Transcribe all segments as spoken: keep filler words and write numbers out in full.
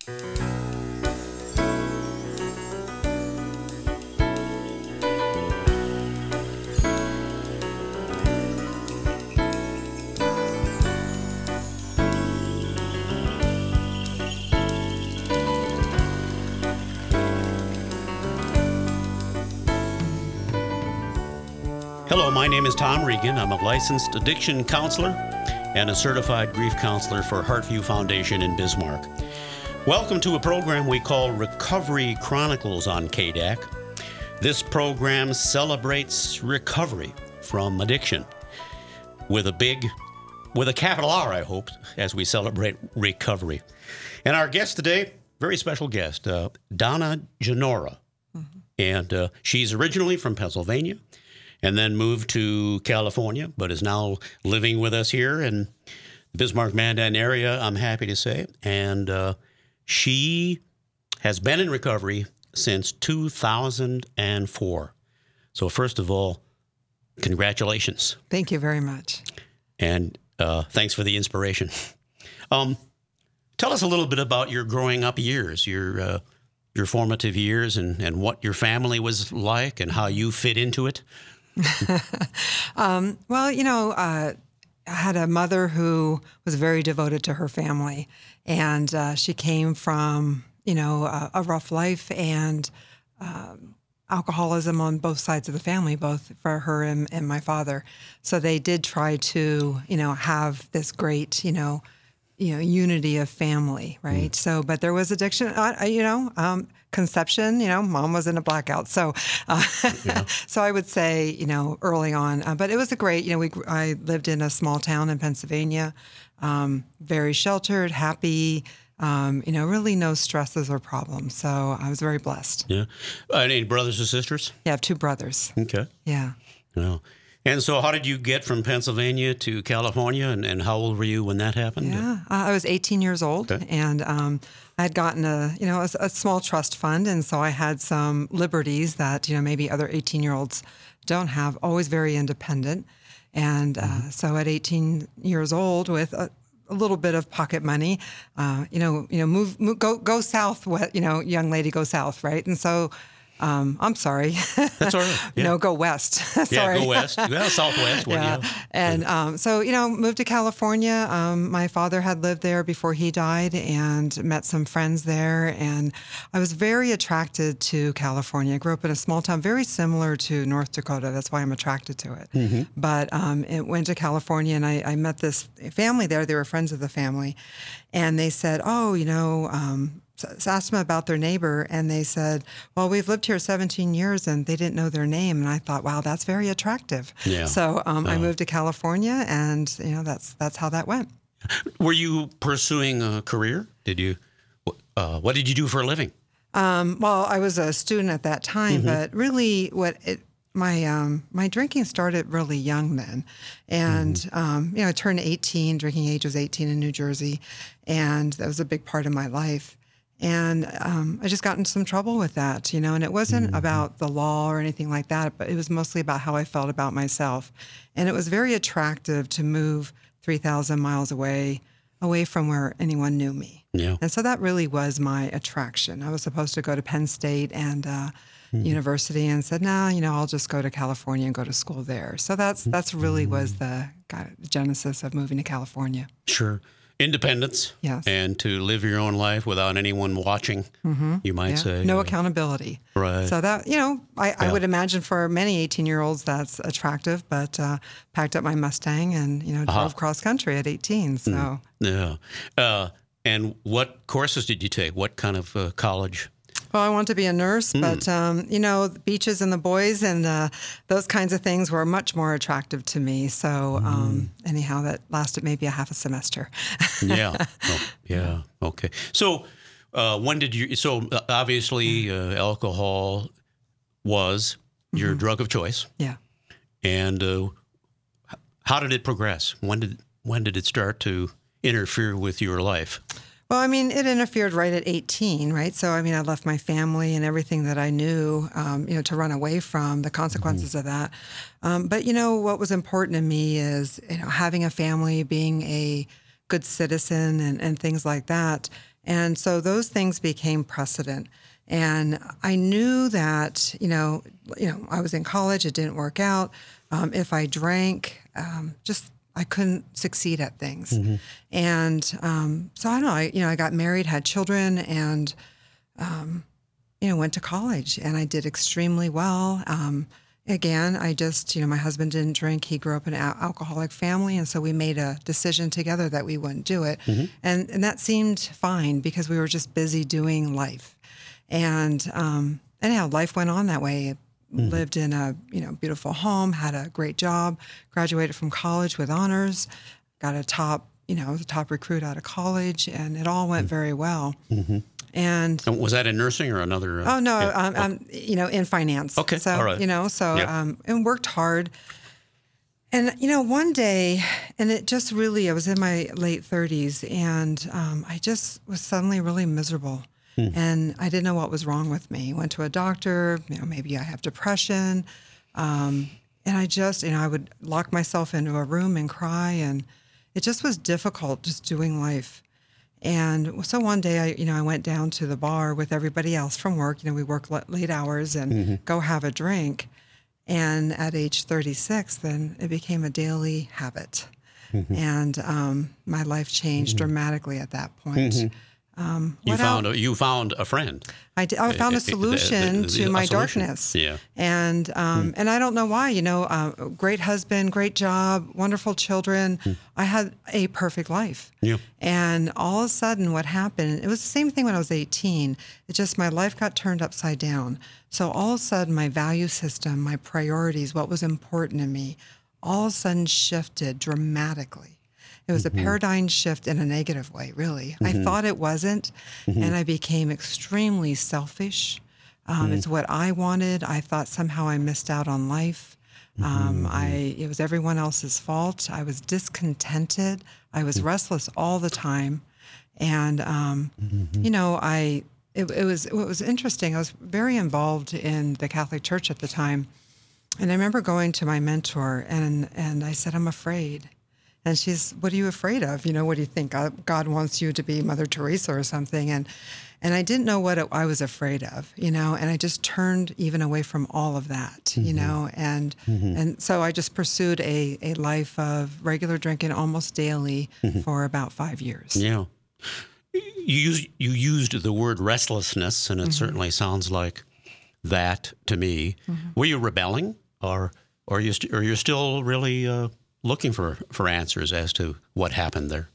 Hello, my name is Tom Regan. I'm a licensed addiction counselor and a certified grief counselor for Heartview Foundation in Bismarck. Welcome to a program we call Recovery Chronicles on K D A C. This program celebrates recovery from addiction with a big, with a capital R, I hope, as we celebrate recovery. And our guest today, very special guest, uh, Donna Genora. Mm-hmm. And uh, she's originally from Pennsylvania, and then moved to California, but is now living with us here in the Bismarck-Mandan area, I'm happy to say. And uh, she has been in recovery since two thousand four. So first of all, congratulations. Thank you very much. And uh, thanks for the inspiration. Um, tell us a little bit about your growing up years, your uh, your formative years, and, and what your family was like and how you fit into it. um, well, you know, uh, I had a mother who was very devoted to her family, and uh, she came from, you know, a, a rough life and um, alcoholism on both sides of the family, both for her and, and my father. So they did try to, you know, have this great, you know, you know, unity of family, right? Mm. So, but there was addiction, uh, you know, um, conception, you know, mom was in a blackout. So, uh, yeah. so I would say, you know, early on, uh, but it was a great, you know, we, I lived in a small town in Pennsylvania, um, very sheltered, happy, um, you know, really no stresses or problems. So I was very blessed. Yeah. Uh, any brothers or sisters? Yeah, I have two brothers. Okay. Yeah. Yeah. And so how did you get from Pennsylvania to California, and, and how old were you when that happened? Yeah, uh, I was eighteen years old, okay. and um, I had gotten a, you know, a, a small trust fund, and so I had some liberties that, you know, maybe other eighteen-year-olds don't have, always very independent. And uh, mm-hmm. so at eighteen years old, with a, a little bit of pocket money, uh, you know, you know, move, move, go, go south, you know, young lady, go south, right? And so Um, I'm sorry. That's all right. Yeah. No, go west. Sorry. Yeah, go west. Well, southwest. Yeah. yeah. And um, so, you know, moved to California. Um, my father had lived there before he died, and met some friends there. And I was very attracted to California. I grew up in a small town, very similar to North Dakota. That's why I'm attracted to it. Mm-hmm. But um, it went to California, and I, I met this family there. They were friends of the family. And they said, oh, you know, um, So asked them about their neighbor, and they said, well, we've lived here seventeen years, and they didn't know their name. And I thought, wow, that's very attractive. Yeah. So um, uh, I moved to California, and, you know, that's that's how that went. Were you pursuing a career? Did you, uh, what did you do for a living? Um, well, I was a student at that time, mm-hmm. but really what it, my um, my drinking started really young then. And, mm-hmm. um, you know, I turned eighteen, drinking age was eighteen in New Jersey, and that was a big part of my life. And um, I just got into some trouble with that, you know, and it wasn't mm-hmm. about the law or anything like that, but it was mostly about how I felt about myself. And it was very attractive to move three thousand miles away, away from where anyone knew me. Yeah. And so that really was my attraction. I was supposed to go to Penn State and uh, mm-hmm. university, and said, no, you know, I'll just go to California and go to school there. So that's that's really was the God, genesis of moving to California. Sure. Independence, yes, and to live your own life without anyone watching, mm-hmm. you might yeah. say. No accountability. Right. So that, you know, I, yeah. I would imagine for many eighteen-year-olds that's attractive, but uh, packed up my Mustang and, you know, drove uh-huh. cross country at eighteen, so. Mm. Yeah. Uh, and what courses did you take? What kind of uh, college? Well, I wanted to be a nurse, mm. but, um, you know, the beaches and the boys and uh, those kinds of things were much more attractive to me. So um, mm. anyhow, that lasted maybe a half a semester. yeah. Oh, yeah. Okay. So uh, when did you, so uh, obviously uh, alcohol was your mm-hmm. drug of choice. Yeah. And uh, how did it progress? When did, when did it start to interfere with your life? Well, I mean, it interfered right at eighteen, right? So, I mean, I left my family and everything that I knew, um, you know, to run away from the consequences mm-hmm. of that. Um, but, you know, what was important to me is, you know, having a family, being a good citizen and, and things like that. And so those things became precedent. And I knew that, you know, you know, I was in college, it didn't work out. Um, if I drank, um, just I couldn't succeed at things. Mm-hmm. And um, so I don't know, I, you know, I got married, had children, and, um, you know, went to college, and I did extremely well. Um, again, I just, you know, my husband didn't drink. He grew up in an al- alcoholic family, and so we made a decision together that we wouldn't do it. Mm-hmm. And, and that seemed fine because we were just busy doing life. And um, anyhow, life went on that way. Mm-hmm. Lived in a, you know, beautiful home, had a great job, graduated from college with honors, got a top, you know, the top recruit out of college, and it all went mm-hmm. very well. Mm-hmm. And, and was that in nursing or another? Uh, oh no, yeah. um, oh. um, you know, in finance. Okay, so all right. you know, so yeah. um, and worked hard. And you know, one day, and it just really, I was in my late thirties, and um, I just was suddenly really miserable. Hmm. And I didn't know what was wrong with me. Went to a doctor, you know, maybe I have depression. Um, and I just, you know, I would lock myself into a room and cry. And it just was difficult just doing life. And so one day, I, you know, I went down to the bar with everybody else from work. You know, we work late hours and mm-hmm. go have a drink. And at age thirty-six, then it became a daily habit. Mm-hmm. And um, my life changed mm-hmm. dramatically at that point. Mm-hmm. Um, you found a, you found a friend. I, did, I found a solution the, the, the, to my solution. darkness. Yeah. And um, mm. and I don't know why. You know, uh, great husband, great job, wonderful children. Mm. I had a perfect life. Yeah. And all of a sudden, what happened? It was the same thing when I was eighteen. It just my life got turned upside down. So all of a sudden, my value system, my priorities, what was important to me, all of a sudden shifted dramatically. It was mm-hmm. a paradigm shift in a negative way, really. Mm-hmm. I thought it wasn't, mm-hmm. and I became extremely selfish. Um, mm-hmm. It's what I wanted. I thought somehow I missed out on life. Um, mm-hmm. I it was everyone else's fault. I was discontented. I was mm-hmm. restless all the time, and um, mm-hmm. you know, I it, it was it was interesting. I was very involved in the Catholic Church at the time, and I remember going to my mentor, and and I said, "I'm afraid." And she's, what are you afraid of? You know, what do you think? God wants you to be Mother Teresa or something. And and I didn't know what it, I was afraid of, you know, and I just turned even away from all of that, mm-hmm. you know. And mm-hmm. and so I just pursued a, a life of regular drinking almost daily mm-hmm. for about five years. Yeah. You used, you used the word restlessness, and it mm-hmm. certainly sounds like that to me. Mm-hmm. Were you rebelling, or, or, you st- or you're still really... Uh, looking for, for answers as to what happened there?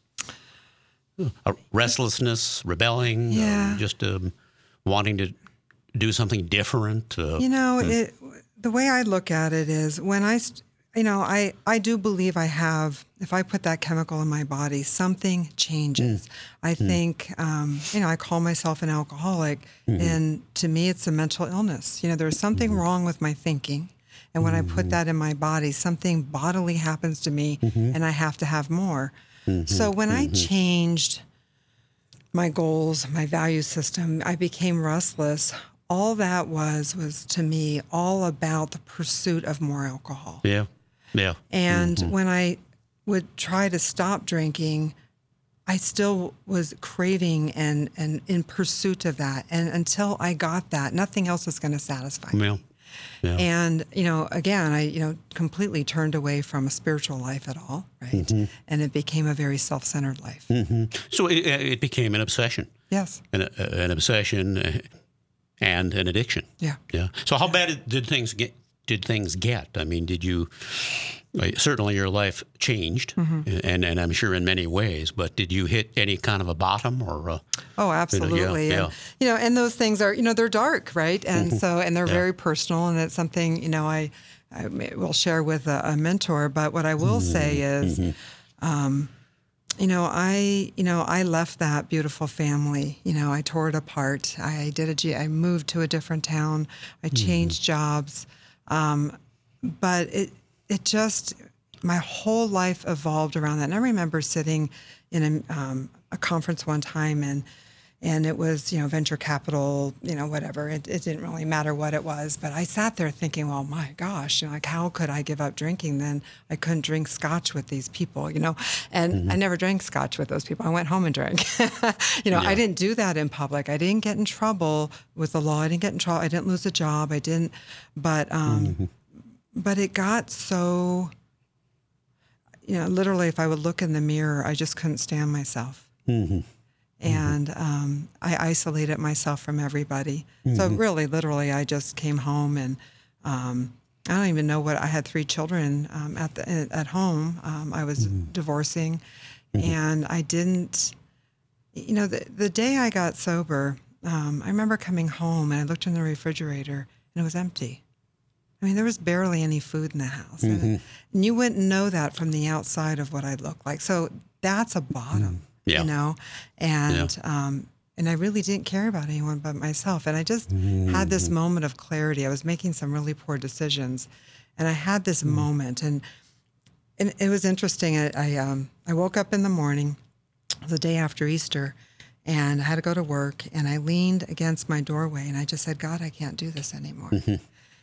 Uh, restlessness, rebelling, yeah. uh, just um, wanting to do something different? Uh, you know, uh, it, the way I look at it is when I, you know, I, I do believe I have, if I put that chemical in my body, something changes. Mm. I mm. think, um, you know, I call myself an alcoholic, mm-hmm. and to me it's a mental illness. You know, there's something mm-hmm. wrong with my thinking. And when mm-hmm. I put that in my body, something bodily happens to me, mm-hmm. and I have to have more. Mm-hmm. So when mm-hmm. I changed my goals, my value system, I became restless. All that was, was to me all about the pursuit of more alcohol. Yeah, yeah. And mm-hmm. when I would try to stop drinking, I still was craving and, and in pursuit of that. And until I got that, nothing else was going to satisfy me. Yeah. Yeah. And, you know, again, I, you know, completely turned away from a spiritual life at all, right? Mm-hmm. And it became a very self-centered life. Mm-hmm. So it, it became an obsession. Yes. An, an obsession and an addiction. Yeah. Yeah. So how bad did things get? Did things get? I mean, did you? Certainly, your life changed, mm-hmm. and and I'm sure in many ways. But did you hit any kind of a bottom, or? Uh, oh, absolutely. You know, yeah, and, you know, and those things are, you know, they're dark, right? And mm-hmm. so, and they're yeah. very personal, and it's something, you know, I, I will share with a, a mentor. But what I will mm-hmm. say is, mm-hmm. um, you know, I, you know, I left that beautiful family. You know, I tore it apart. I did a G. I moved to a different town. I changed mm-hmm. jobs, um, but it. It just, my whole life evolved around that. And I remember sitting in a, um, a conference one time, and and it was, you know, venture capital, you know, whatever. It, it didn't really matter what it was. But I sat there thinking, well, my gosh, you know, like, how could I give up drinking? Then I couldn't drink scotch with these people, you know. And mm-hmm. I never drank scotch with those people. I went home and drank. you know, yeah. I didn't do that in public. I didn't get in trouble with the law. I didn't get in trouble. I didn't lose a job. I didn't. But, um, mm-hmm. but it got so, you know, literally, if I would look in the mirror, I just couldn't stand myself. Mm-hmm. And um, I isolated myself from everybody. Mm-hmm. So really, literally, I just came home, and um, I don't even know what, I had three children um, at the at home. Um, I was mm-hmm. divorcing, mm-hmm. and I didn't, you know, the, the day I got sober, um, I remember coming home, and I looked in the refrigerator, and it was empty. I mean, there was barely any food in the house. Mm-hmm. And, and you wouldn't know that from the outside of what I looked like. So that's a bottom. Mm-hmm. Yeah. You know, and yeah. um, and I really didn't care about anyone but myself. And I just mm-hmm. had this moment of clarity. I was making some really poor decisions, and I had this mm-hmm. moment. And and it was interesting. I I, um, I woke up in the morning, the day after Easter, and I had to go to work. And I leaned against my doorway, and I just said, God, I can't do this anymore. Mm-hmm.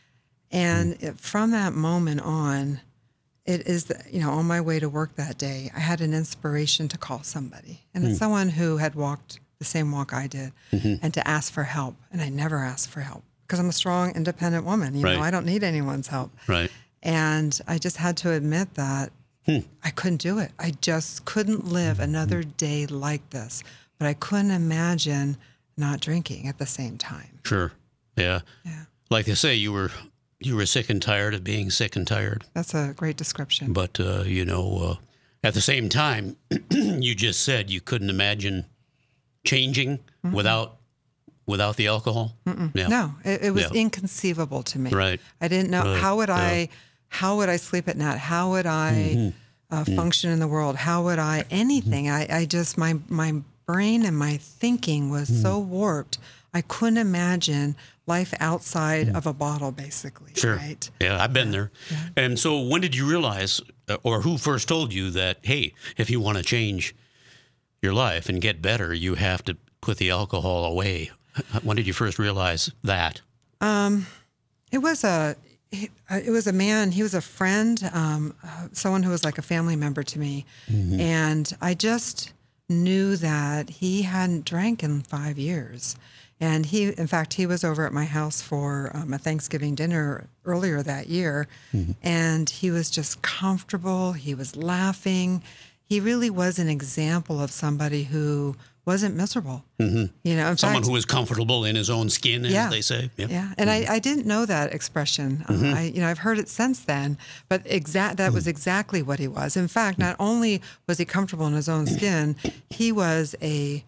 And mm-hmm. it, from that moment on, it is, the, you know, on my way to work that day, I had an inspiration to call somebody. And it's mm. someone who had walked the same walk I did, mm-hmm. and to ask for help. And I never asked for help because I'm a strong, independent woman. You right. know, I don't need anyone's help. Right. And I just had to admit that hmm. I couldn't do it. I just couldn't live another day like this. But I couldn't imagine not drinking at the same time. Sure. Yeah. Yeah. Like they say, you were... You were sick and tired of being sick and tired. That's a great description. But, uh, you know, uh, at the same time, you just said you couldn't imagine changing mm-hmm. without without the alcohol. Yeah. No, it, it was yeah. inconceivable to me. Right. I didn't know, right. how would I, yeah. how would I sleep at night? How would I mm-hmm. uh, function mm-hmm. in the world? How would I, anything? Mm-hmm. I, I just, my, my brain and my thinking was mm-hmm. so warped. I couldn't imagine life outside mm. of a bottle, basically. Sure. Right? Yeah, I've been there. Yeah. And so when did you realize, or who first told you that, hey, if you want to change your life and get better, you have to put the alcohol away? When did you first realize that? Um, it was a, it was a man, he was a friend, um, uh, someone who was like a family member to me. Mm-hmm. And I just knew that he hadn't drank in five years. And he, in fact, he was over at my house for um, a Thanksgiving dinner earlier that year, mm-hmm. and he was just comfortable. He was laughing. He really was an example of somebody who wasn't miserable. Mm-hmm. You know, in someone fact, who was comfortable in his own skin, as yeah, they say. Yeah, yeah. And mm-hmm. I, I didn't know that expression. Mm-hmm. Uh, I, you know, I've heard it since then. But exact that mm-hmm. was exactly what he was. In fact, not only was he comfortable in his own skin, he was a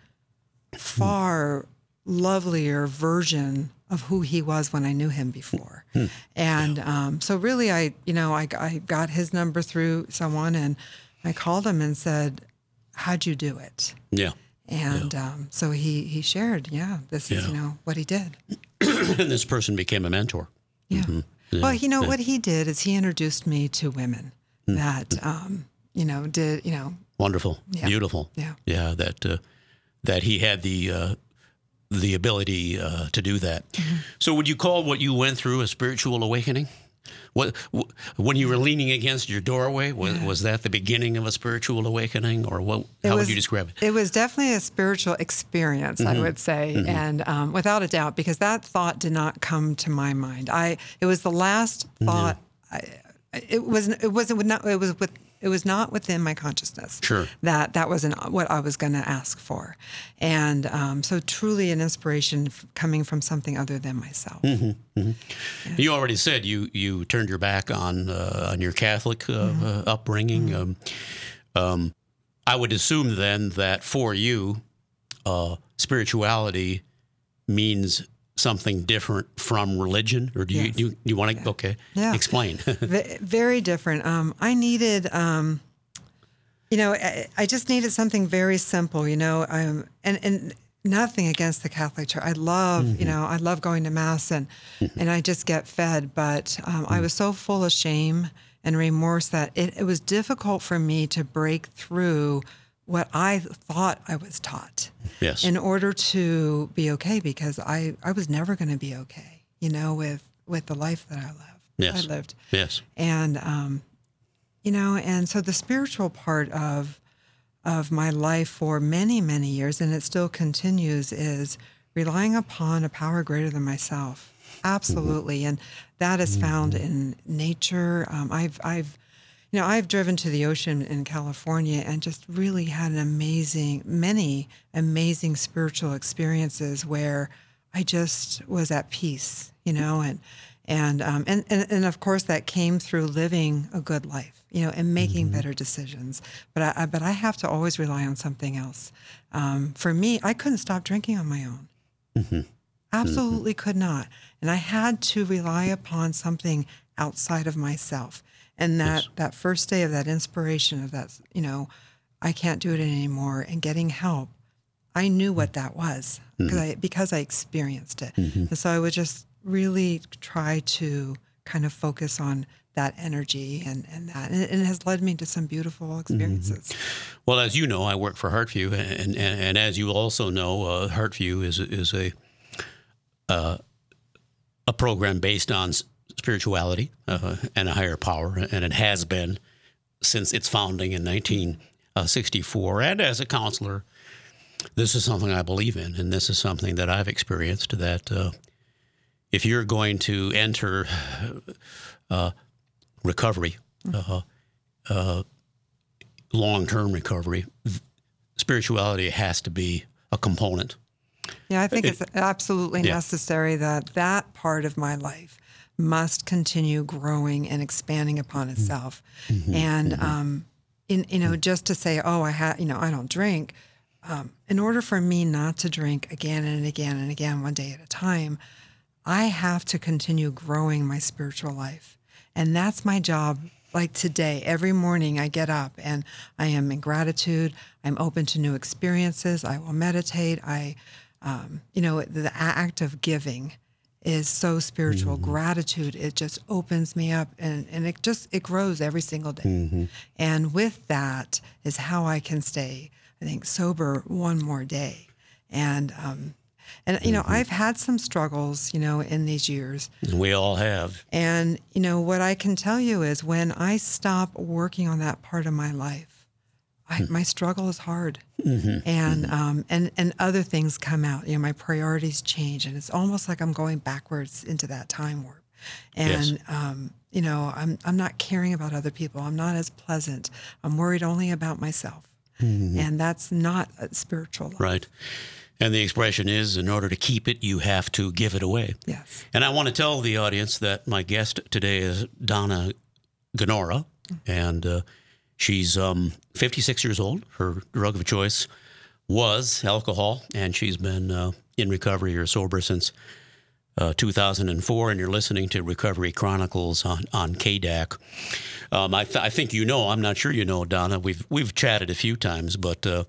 far lovelier version of who he was when I knew him before. Hmm. And um, so really, I, you know, I, I got his number through someone, and I called him and said, how'd you do it? Yeah. And yeah. Um, so he, he shared, yeah, this yeah. is, you know, what he did. And this person became a mentor. Yeah. Mm-hmm. yeah. Well, you know, yeah. what he did is he introduced me to women mm-hmm. that, um, you know, did, you know. Wonderful. Yeah. Beautiful. Yeah. Yeah. That, uh, that he had the, uh, the ability uh, to do that. Mm-hmm. So would you call what you went through a spiritual awakening? What, w- when you were leaning against your doorway, was, yeah. was that the beginning of a spiritual awakening, or what? How was, would you describe it? It was definitely a spiritual experience, mm-hmm. I would say, mm-hmm. and um, without a doubt, because that thought did not come to my mind. I it was the last thought. Mm-hmm. I, it was it wasn't not it was with. It was not within my consciousness sure. that that wasn't what I was going to ask for. And um, so truly an inspiration f- coming from something other than myself. Mm-hmm, mm-hmm. Yeah. You already said you, you turned your back on uh, on your Catholic uh, mm-hmm. uh, upbringing. Mm-hmm. Um, um, I would assume then that for you, uh, spirituality means something different from religion, or do you yes. do you, you want to? Yeah. Okay, yeah. explain. v- very different. Um, I needed, um, you know, I, I just needed something very simple. You know, um, and and nothing against the Catholic Church. I love, mm-hmm. you know, I love going to mass, and mm-hmm. and I just get fed. But um, mm-hmm. I was so full of shame and remorse that it, it was difficult for me to break through what I thought I was taught Yes. in order to be okay, because I, I was never going to be okay, you know, with, with the life that I lived. Yes. I lived. Yes. And, um, you know, and so the spiritual part of, of my life for many, many years, and it still continues, is relying upon a power greater than myself. Absolutely. Mm-hmm. And that is found mm-hmm. in nature. Um, I've, I've, you know, I've driven to the ocean in California and just really had an amazing, many amazing spiritual experiences where I just was at peace, you know, and, and, um, and, and, and of course that came through living a good life, you know, and making mm-hmm. better decisions. But I, I, but I have to always rely on something else. Um, for me, I couldn't stop drinking on my own. Mm-hmm. Absolutely mm-hmm. could not. And I had to rely upon something outside of myself. And that, yes. that first day of that inspiration of that, you know, I can't do it anymore, and getting help, I knew what that was because mm-hmm. I because I experienced it. Mm-hmm. And so I would just really try to kind of focus on that energy and, and that. And it, and it has led me to some beautiful experiences. Mm-hmm. Well, as you know, I work for Heartview. And, and, and as you also know, uh, Heartview is, is a, uh, a program based on spirituality uh, and a higher power, and it has been since its founding in nineteen sixty-four. And as a counselor, this is something I believe in, and this is something that I've experienced, that uh, if you're going to enter uh, recovery, uh, uh, long-term recovery, spirituality has to be a component. Yeah, I think it, it's absolutely yeah. necessary that that part of my life must continue growing and expanding upon itself. Mm-hmm. And, mm-hmm. um, in, you know, just to say, oh, I ha- you know, I don't drink. Um, in order for me not to drink again and again and again, one day at a time, I have to continue growing my spiritual life. And that's my job. Like today, every morning I get up and I am in gratitude. I'm open to new experiences. I will meditate. I, um, you know, the act of giving is so spiritual. Mm-hmm. Gratitude, it just opens me up, and, and it just, it grows every single day. Mm-hmm. And with that is how I can stay, I think, sober one more day. And, um, and, you know, mm-hmm. I've had some struggles, you know, in these years. We all have. And, you know, what I can tell you is when I stop working on that part of my life, I, my struggle is hard. Mm-hmm. And, mm-hmm. um, and, and other things come out, you know, my priorities change, and it's almost like I'm going backwards into that time warp. And, yes. um, you know, I'm, I'm not caring about other people. I'm not as pleasant. I'm worried only about myself. Mm-hmm. And that's not a spiritual life. Right. And the expression is, in order to keep it, you have to give it away. Yes. And I want to tell the audience that my guest today is Donna Ganora, mm-hmm. and uh, she's um, fifty-six years old. Her drug of choice was alcohol, and she's been uh, in recovery or sober since uh, two thousand four, and you're listening to Recovery Chronicles on, on K D A C. Um, I, th- I think you know, I'm not sure you know, Donna, we've we've chatted a few times, but uh,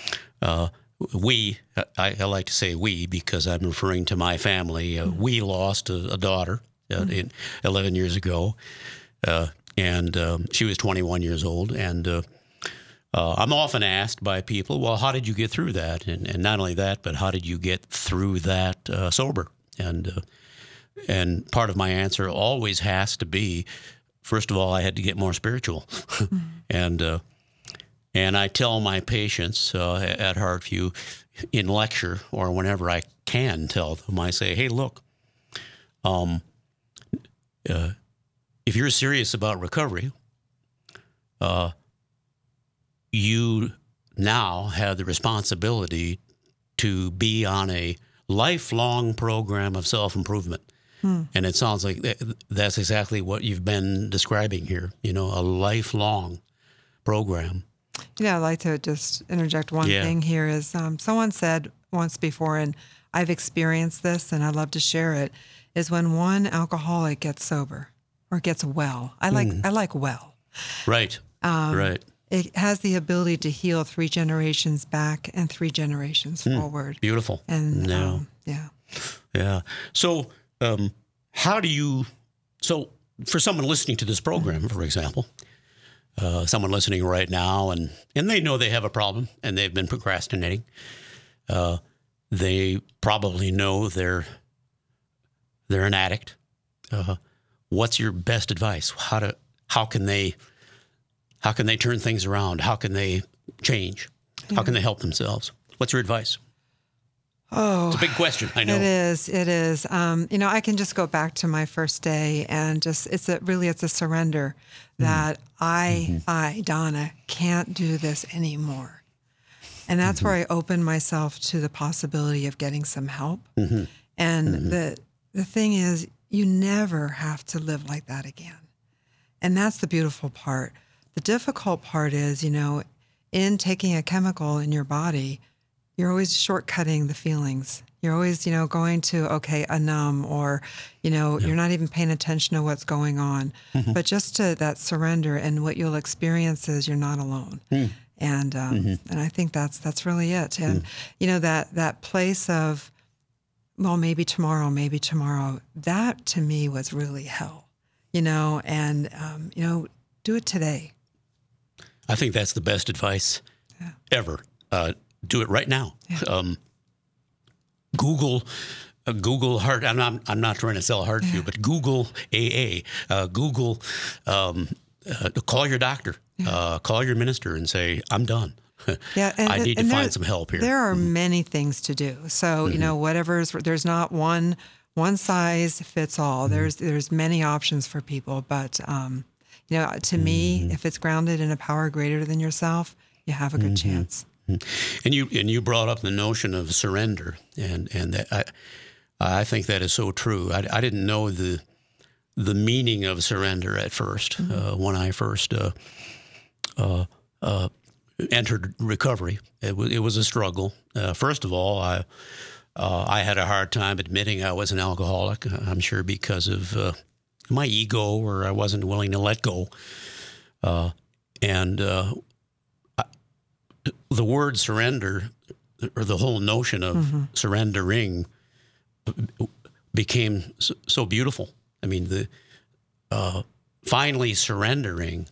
uh, we, I, I like to say we because I'm referring to my family, uh, mm-hmm. we lost a, a daughter uh, mm-hmm. in eleven years ago, uh, and um, she was twenty-one years old, and uh, uh, I'm often asked by people, well, how did you get through that? And, and not only that, but how did you get through that uh, sober? And uh, and part of my answer always has to be, first of all, I had to get more spiritual. Mm-hmm. and uh, and I tell my patients uh, at Heartview in lecture or whenever I can tell them, I say, hey, look, um, uh, if you're serious about recovery, uh, you now have the responsibility to be on a lifelong program of self-improvement. Hmm. And it sounds like that's exactly what you've been describing here, you know, a lifelong program. Yeah, I'd like to just interject one yeah. thing here is um, someone said once before, and I've experienced this and I'd love to share it, is when one alcoholic gets sober or gets well. I like mm. I like well. Right, um, right. It has the ability to heal three generations back and three generations mm. forward. Beautiful. And yeah. Um, yeah. Yeah. So um, how do you, so for someone listening to this program, for example, uh, someone listening right now, and, and they know they have a problem and they've been procrastinating. Uh, they probably know they're they're an addict. Uh, what's your best advice? How to how can they how can they turn things around? How can they change? Yeah. How can they help themselves? What's your advice? Oh, it's a big question. I know it is. It is. Um, you know, I can just go back to my first day and just, it's a really, it's a surrender that mm. I, mm-hmm. I, Donna, can't do this anymore. And that's mm-hmm. where I open myself to the possibility of getting some help. Mm-hmm. And mm-hmm. the, the thing is, you never have to live like that again. And that's the beautiful part. The difficult part is, you know, in taking a chemical in your body, you're always shortcutting the feelings. You're always, you know, going to, okay, a numb, or, you know, yeah. you're not even paying attention to what's going on. Mm-hmm. But just to that surrender, and what you'll experience is you're not alone. Mm. And um, mm-hmm. and I think that's that's really it. And, mm. you know, that that place of, well, maybe tomorrow, maybe tomorrow, that to me was really hell, you know, and, um, you know, do it today. I think that's the best advice yeah. ever. Uh, do it right now. Yeah. Um, Google, uh, Google heart. I'm not, I'm not trying to sell heart yeah. for you, but Google A A. Uh, Google, um, uh, call your doctor, yeah. uh, call your minister, and say, I'm done. Yeah, and, I need to find some help here. There are mm-hmm. many things to do. So mm-hmm. you know, whatever's there's not one one size fits all. Mm-hmm. There's there's many options for people, but um, you know, to mm-hmm. me, if it's grounded in a power greater than yourself, you have a good mm-hmm. chance. And you and you brought up the notion of surrender, and and that I I think that is so true. I, I didn't know the the meaning of surrender at first mm-hmm. uh, when I first uh, uh, uh, entered recovery. It was it was a struggle. Uh, first of all, I uh, I had a hard time admitting I was an alcoholic. I'm sure because of uh, my ego, or I wasn't willing to let go. Uh, and uh, the word surrender, or the whole notion of mm-hmm. surrendering, became so, so beautiful. I mean, the uh, finally surrendering,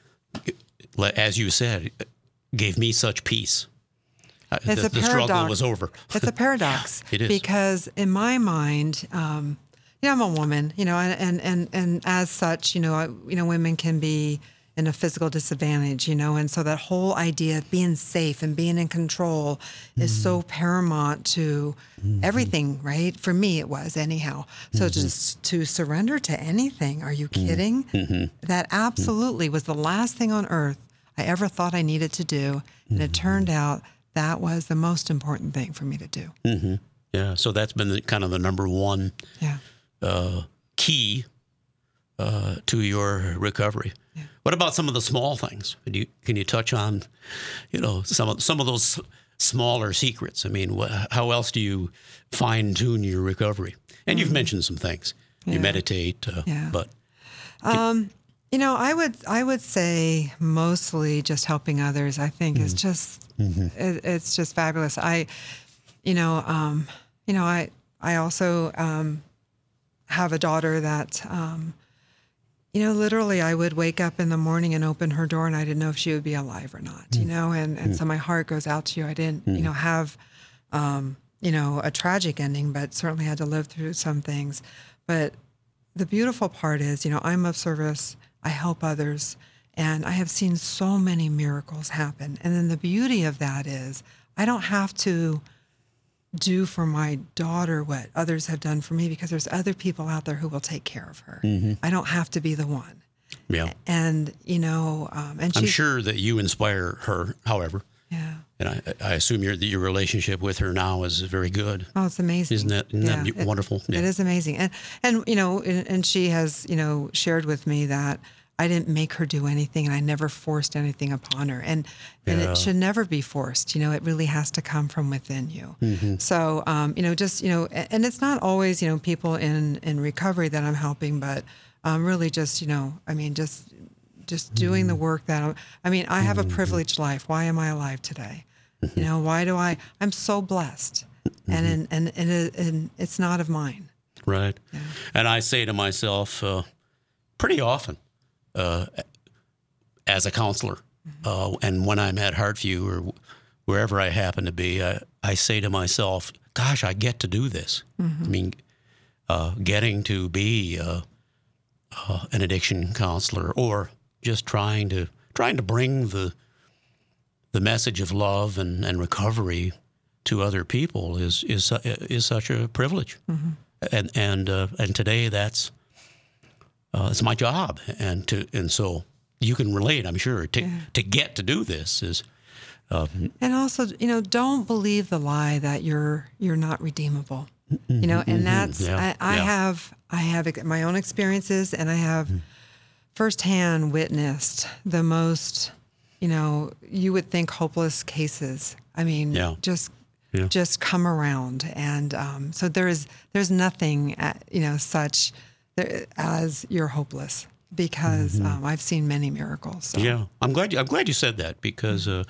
as you said, gave me such peace. It's the, a the struggle was over. It's a paradox. It is. Because in my mind, um, you know, I'm a woman, you know, and, and, and, and as such, you know, I, you know, women can be in a physical disadvantage, you know, and so that whole idea of being safe and being in control mm-hmm. is so paramount to mm-hmm. everything, right? For me, it was anyhow. So mm-hmm. just to surrender to anything, are you kidding? Mm-hmm. That absolutely was the last thing on earth I ever thought I needed to do. And mm-hmm. it turned out that was the most important thing for me to do. Mm-hmm. Yeah. So that's been the, kind of the number one yeah. uh, key uh, to your recovery. Yeah. What about some of the small things? Can you can you touch on, you know, some of some of those smaller secrets? I mean, wh- how else do you fine tune your recovery? And mm-hmm. you've mentioned some things. Yeah. You meditate, uh, yeah. but um, you know, I would I would say mostly just helping others. I think mm-hmm. is just mm-hmm. it, it's just fabulous. I, you know, um, you know, I I also um, have a daughter that. Um, You know, literally, I would wake up in the morning and open her door, and I didn't know if she would be alive or not, mm. you know, and, and mm. so my heart goes out to you. I didn't, mm. you know, have, um, you know, a tragic ending, but certainly had to live through some things. But the beautiful part is, you know, I'm of service. I help others, and I have seen so many miracles happen. And then the beauty of that is I don't have to do for my daughter what others have done for me, because there's other people out there who will take care of her. Mm-hmm. I don't have to be the one. Yeah. And, you know, um, and I'm sure that you inspire her, however. Yeah. And I, I assume your your relationship with her now is very good. Oh, it's amazing. Isn't that, isn't yeah, that wonderful? It, yeah. it is amazing. And, and you know, and, and she has, you know, shared with me that I didn't make her do anything, and I never forced anything upon her. And and yeah. it should never be forced. You know, it really has to come from within you. Mm-hmm. So, um, you know, just, you know, and it's not always, you know, people in, in recovery that I'm helping, but um, really just, you know, I mean, just just doing mm-hmm. the work that, I'm, I mean, I have mm-hmm. a privileged life. Why am I alive today? Mm-hmm. You know, why do I, I'm so blessed. Mm-hmm. And, and, and, and, it, and it's not of mine. Right. Yeah. And I say to myself uh, pretty often, Uh, as a counselor. Uh, and when I'm at Heartview or wherever I happen to be, I, I say to myself, gosh, I get to do this. Mm-hmm. I mean, uh, getting to be uh, uh, an addiction counselor, or just trying to trying to bring the the message of love and, and recovery to other people is is is such a privilege. Mm-hmm. And and uh, and today that's uh, it's my job, and to and so you can relate, I'm sure, to Yeah. to get to do this is. Um, And also, you know, don't believe the lie that you're you're not redeemable. You know, and that's Yeah, I, I yeah. have I have ex- my own experiences, and I have firsthand witnessed the most, you know, you would think hopeless cases. I mean, Yeah. just Yeah. just come around, and um, so there is there's nothing at, you know such there, as you're hopeless, because um, I've seen many miracles. So. Yeah, I'm glad. You, I'm glad you said that, because, uh,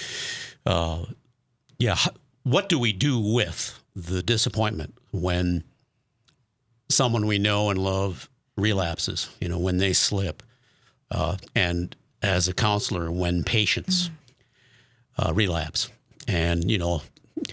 uh, yeah, h- what do we do with the disappointment when someone we know and love relapses? You know, when they slip, uh, and as a counselor, when patients uh, relapse, and you know,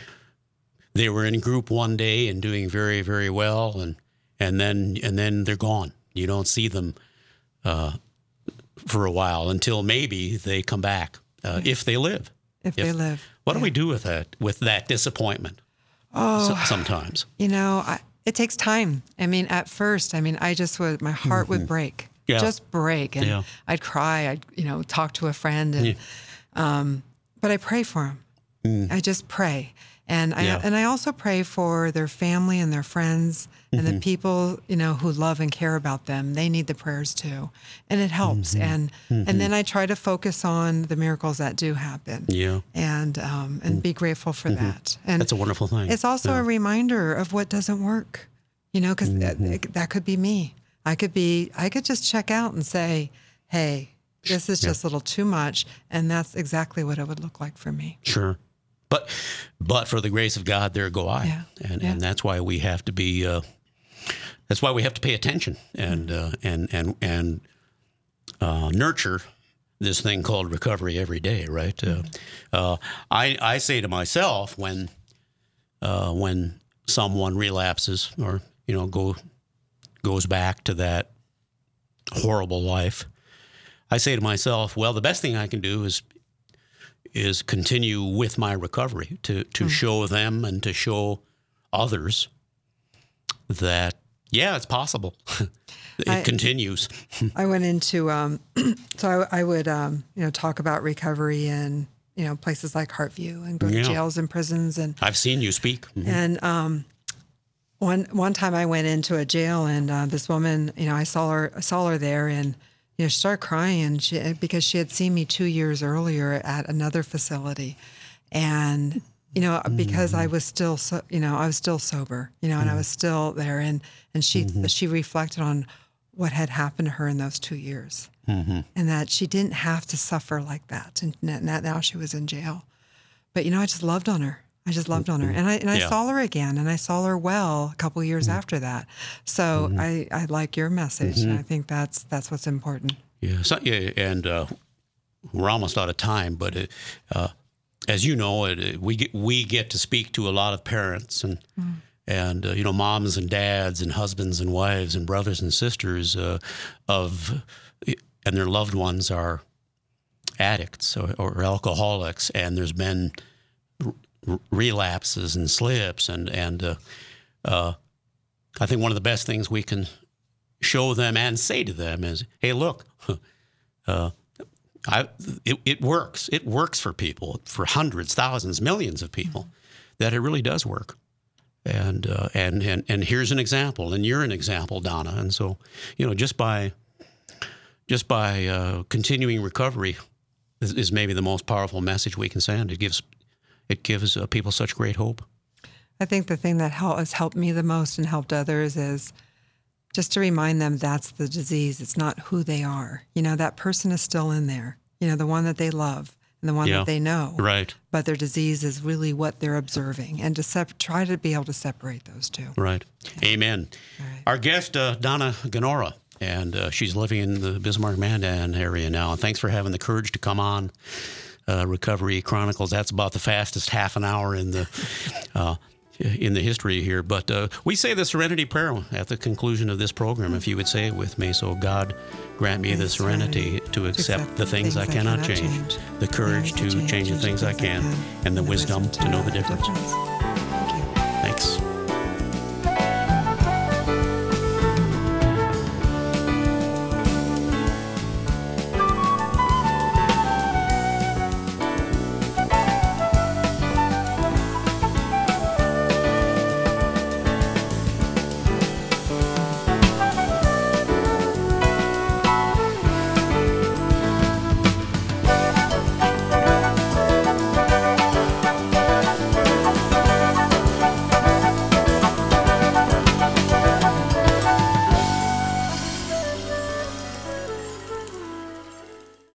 they were in group one day and doing very, very well, and and then and then they're gone. You don't see them Uh, for a while until maybe they come back, uh, Yes. if they live. If, they live. What do Yeah. we do with that, with that disappointment? Oh, So, sometimes. You know, I, it takes time. I mean, at first, I mean, I just would, my heart would break, Yeah. just break. And Yeah. I'd cry. I'd, you know, talk to a friend. And, um, but I pray for them. I just pray. And I, Yeah. and I also pray for their family and their friends and the people, you know, who love and care about them. They need the prayers too. And it helps. And, and then I try to focus on the miracles that do happen. Yeah. And, um, and be grateful for that. And That's a wonderful thing. it's also Yeah. a reminder of what doesn't work, you know, because Mm-hmm. that, that could be me. I could be, I could just check out and say, hey, this is just a little too much. And that's exactly what it would look like for me. Sure. But but for the grace of God, there go I. Yeah. And Yeah. and that's why we have to be, uh, that's why we have to pay attention and, uh, and, and, and uh, nurture this thing called recovery every day, right? Uh, uh, I, I say to myself when, uh, when someone relapses or, you know, go, goes back to that horrible life, I say to myself, well, the best thing I can do is is continue with my recovery to, to show them and to show others that, yeah, it's possible. it I- continues. I went into, um, so I, I would, um, you know, talk about recovery in, you know, places like Heartview and go to Yeah. jails and prisons. And, I've seen you speak. Mhm. and, um, one, one time I went into a jail, and, uh, this woman, you know, I saw her, I saw her there, and, you know, she started crying she, because she had seen me two years earlier at another facility. And, you know, because I was still, so, you know, I was still sober, you know, and I was still there. And, and she, she reflected on what had happened to her in those two years. Mm-hmm. And that she didn't have to suffer like that. And now now she was in jail. But, you know, I just loved on her. I just loved on her. And I and I Yeah. saw her again, and I saw her well a couple of years after that. So I, I like your message. And I think that's that's what's important. Yeah. So, yeah. And uh, we're almost out of time, but it, uh, as you know, it, we get we get to speak to a lot of parents and and uh, you know, moms and dads and husbands and wives and brothers and sisters uh, of and their loved ones are addicts or, or alcoholics, and there's been r- relapses and slips, and and uh, uh, I think one of the best things we can show them and say to them is, "Hey, look, uh, I it, it works. It works for people, for hundreds, thousands, millions of people. That it really does work." And uh, and and and here's an example, and you're an example, Donna. And so, you know, just by just by uh, continuing recovery is, is maybe the most powerful message we can send. It gives it gives uh, people such great hope. I think the thing that hel- has helped me the most and helped others is just to remind them that's the disease. It's not who they are. You know, that person is still in there, you know, the one that they love and the one Yeah. that they know. Right. But their disease is really what they're observing, and to sep- try to be able to separate those two. Right. Amen. All right. Our guest, uh, Donna Ganora, and uh, she's living in the Bismarck-Mandan area now. And thanks for having the courage to come on uh, Recovery Chronicles. That's about the fastest half an hour in the uh, in the history here. But uh, we say the Serenity Prayer at the conclusion of this program, if you would say it with me. So God, grant me the serenity to accept the things I cannot change, the courage to change the things I can, and the wisdom to know the difference.